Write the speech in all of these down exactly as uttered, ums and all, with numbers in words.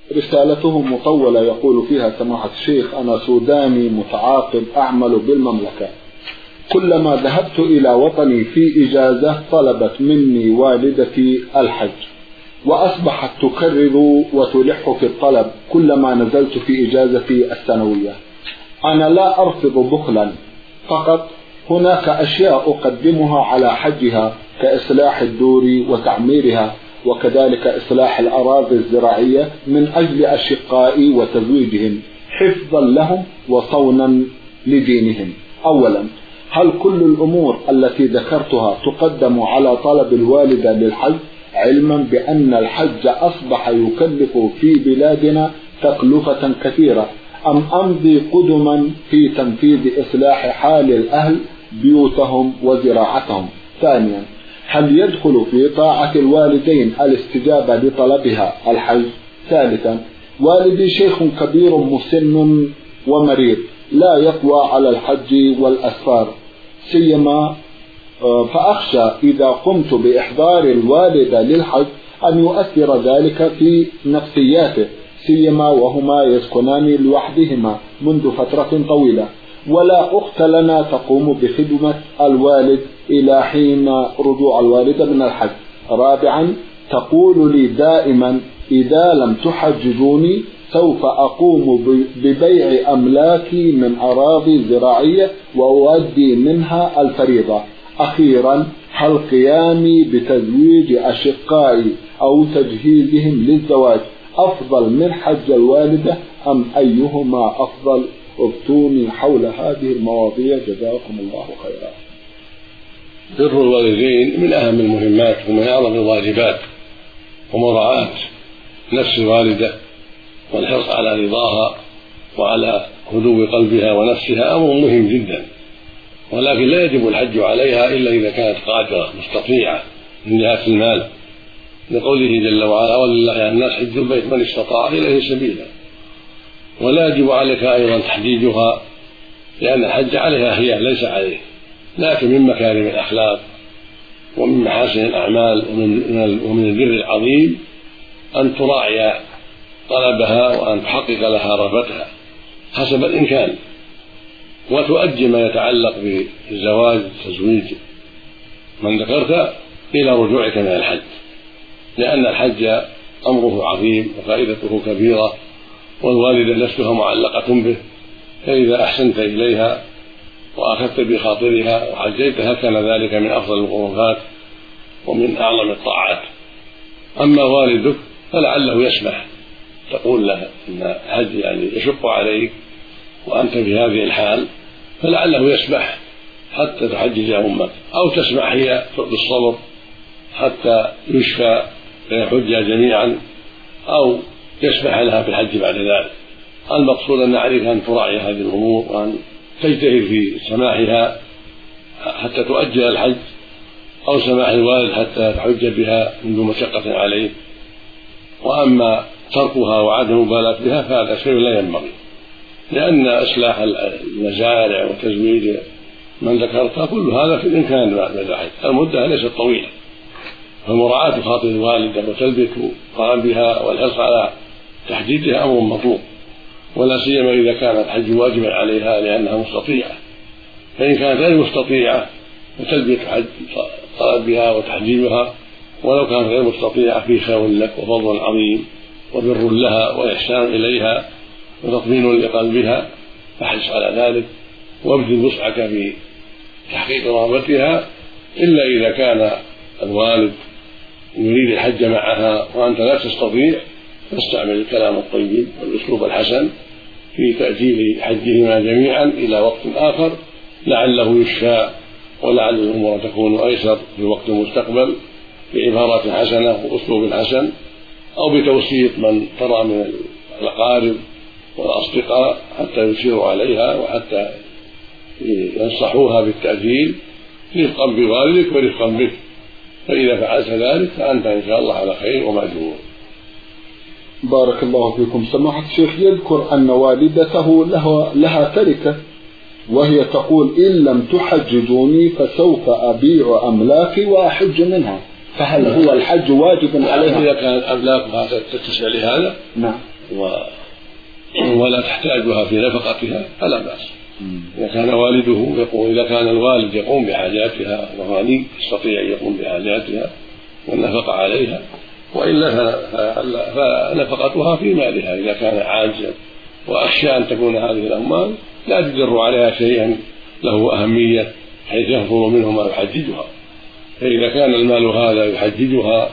رسالته مطولة يقول فيها سماحة الشيخ: أنا سوداني متعاقب أعمل بالمملكة، كلما ذهبت إلى وطني في إجازة طلبت مني والدتي الحج، وأصبحت تكرر وتلح في الطلب كلما نزلت في إجازتي السنوية. أنا لا أرفض بخلا، فقط هناك أشياء أقدمها على حجها كإصلاح الدور وتعميرها، وكذلك إصلاح الأراضي الزراعية من أجل أشقائي وتزويجهم حفظا لهم وصونا لدينهم. أولا، هل كل الأمور التي ذكرتها تقدم على طلب الوالدة للحج، علما بأن الحج أصبح يكلف في بلادنا تكلفة كثيرة، أم أمضي قدما في تنفيذ إصلاح حال الأهل بيوتهم وزراعتهم؟ ثانيا، هل يدخل في طاعة الوالدين الاستجابة لطلبها الحج؟ ثالثا، والدي شيخ كبير مسن ومريض لا يقوى على الحج والأسفار سيما، فأخشى إذا قمت بإحضار الوالدة للحج أن يؤثر ذلك في نفسياته، سيما وهما يسكنان لوحدهما منذ فترة طويلة، ولا أخت لنا تقوم بخدمة الوالد إلى حين رجوع الوالدة من الحج. رابعا، تقول لي دائما: إذا لم تحججوني سوف أقوم ببيع أملاكي من أراضي زراعية وأؤدي منها الفريضة. أخيرا، هل قيامي بتزويج أشقائي أو تجهيزهم للزواج أفضل من حج الوالدة، أم أيهما أفضل؟ ابتوني حول هذه المواضيع جزاكم الله خيرا. بر الوالدين من أهم المهمات ومن أعظم الواجبات، ومراعاة نفس الوالدة والحرص على رضاها وعلى هدوء قلبها ونفسها أمر مهم جدا، ولكن لا يجب الحج عليها إلا إذا كانت قادرة مستطيعة من جهة المال، لقوله جل وعلا: ولله على الناس حج البيت من استطاع إليه سبيلا. ولا يجب عليك أيضا تحجيجها، لأن الحج عليها هي ليس عليه، لكن من مكارم الأخلاق ومن محاسن الأعمال ومن البر العظيم أن تراعي طلبها وأن تحقق لها رغبتها حسب الإمكان، وتؤجل ما يتعلق بالزواج تزويج من ذكرت إلى رجوعك من الحج، لأن الحج أمره عظيم وفائدته كبيرة، والوالدة نفسها معلقة به، فإذا أحسنت إليها وأخذت بخاطرها وحجيتها كان ذلك من أفضل القربات ومن أعظم الطاعات. أما والدك فلعله يسمح، تقول له إن الحج يعني يشق عليك وأنت في هذه الحال، فلعله يسمح حتى تحجج أمك، أو تسمح هي بالصبر حتى يشفى فيحج جميعا، أو يسمح لها في الحج بعد ذلك. المقصود أن عليك أن تراعي هذه الأمور وأن تجتهد في سماحها حتى تؤجل الحج، أو سماح الوالد حتى تحج بها منذ مشقة عليه. وأما تركها وعدم المبالاة بها فهذا شيء لا ينبغي، لأن إصلاح المزارع وتزويج من ذكرتها كل هذا في الإمكان بعد الحج، المدة ليست طويلة، فمراعاة خاطر الوالدة وتلبية طلبها والحرص على تحديدها أمر مطلوب، ولا سيما إذا كان الحج واجبا عليها لأنها مستطيعة. فإن كانت غير مستطيعة وتلبية طلبها وتحجيجها، ولو كانت غير مستطيعة في خير لك وفضل عظيم وبر لها وإحسان إليها وتطمين لقلبها، فاحرص على ذلك وابذل وسعك في تحقيق رغبتها، إلا إذا كان الوالد يريد الحج معها وأنت لا تستطيع، فاستعمل الكلام الطيب والأسلوب الحسن في تأجيل حجهما جميعا إلى وقت آخر لعله يشفى، ولعل الأمور تكون أيسر في وقت مستقبل بعبارات حسنة وأسلوب حسن، أو بتوسيط من ترى من الأقارب والأصدقاء حتى يشيروا عليها وحتى ينصحوها بالتأجيل رفقا بوالدك ورفقا بك. فإذا فعلت ذلك فأنت إن شاء الله على خير ومأجور. بارك الله فيكم. سماحة الشيخ يذكر أن والدته لها, لها تركة، وهي تقول: إن لم تحججوني فسوف أبيع أملاكي وأحج منها، فهل هو الحج واجب عليها؟ إذا كانت أملاكها تتسع لهذا نعم و ولا تحتاجها في نفقتها فلا بأس. إذا كان والده يقوم إذا كان الوالد يقوم بحاجاتها وغني يستطيع أن يقوم بحاجاتها والنفقة عليها، وإلا فنفقتها في مالها إذا كان عاجزا، وأخشى أن تكون هذه الأموال لا تجر عليها شيئا له أهمية حيث يفضل منه ما يحججها. فإذا كان المال هذا يحججها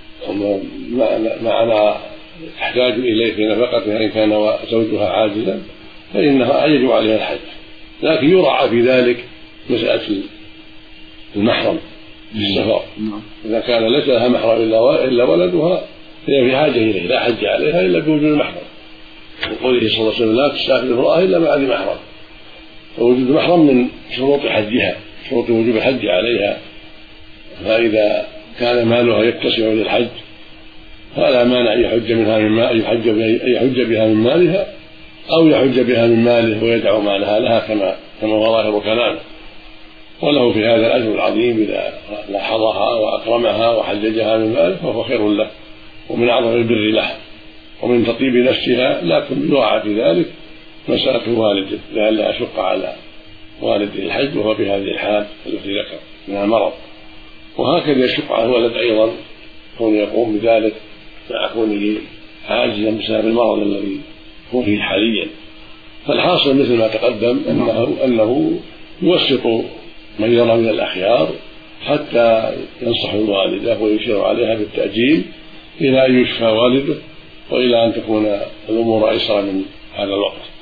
معنى تحتاج إليه في نفقتها إن كان زوجها عاجزا فإنها يجب عليها الحج، لكن يراعى في ذلك مسألة المحرم في السفر. إذا كان ليس لها محرم إلا ولدها فهي في حاجة إليه لا حج عليها إلا بوجود المحرم، وقوله صلى الله عليه وسلم لا تسافر امرأة إلا مع ذي محرم، فوجود المحرم من شروط حجها، شروط وجوب الحج عليها. فإذا كان مالها يتسع للحج فلا مانع أن يحج منها من مال يحج يحج بها من مالها أو يحج بها من ماله ويدعو مالها لها كما كما هو ظاهر كلامه، وله في هذا الأجر العظيم إذا لاحظها وأكرمها وحججها من ماله فهو خير له ومن أعظم البر لها ومن تطيب نفسها، لكن يراعى في ذلك مسألة والده لئلا يشق على والده الحج وهو بهذه الحال التي ذكر من المرض. وهكذا يشق على الولد أيضا كون يقوم بذلك مع كونه عاجزا بسبب المرض الذي هو فيه حاليا. فالحاصل مثل ما تقدم أنه, أنه يوسط من يرى من الأخيار حتى ينصح الوالدة ويشير عليها بالتأجيل إلى أن يشفى والده وإلى أن تكون الأمور أيسر من هذا الوقت.